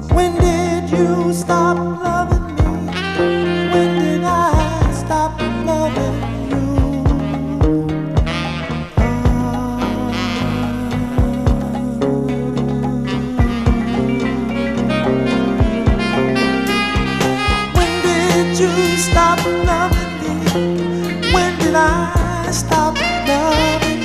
When did you stop loving me? When did I stop loving you? When did you stop loving me? When did I stop loving you?